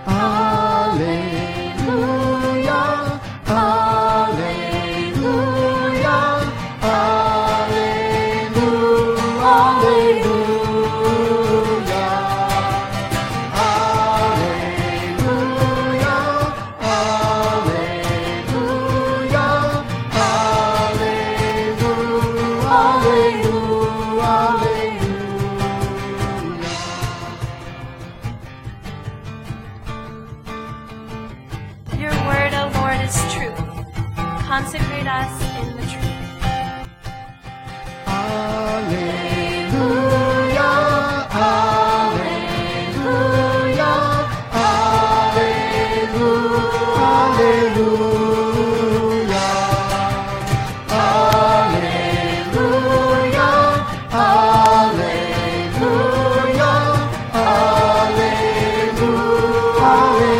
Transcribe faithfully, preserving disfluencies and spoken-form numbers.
Consecrate us in the truth. Alleluia, alleluia, alleluia, alleluia, alleluia, alleluia, alleluia, alleluia.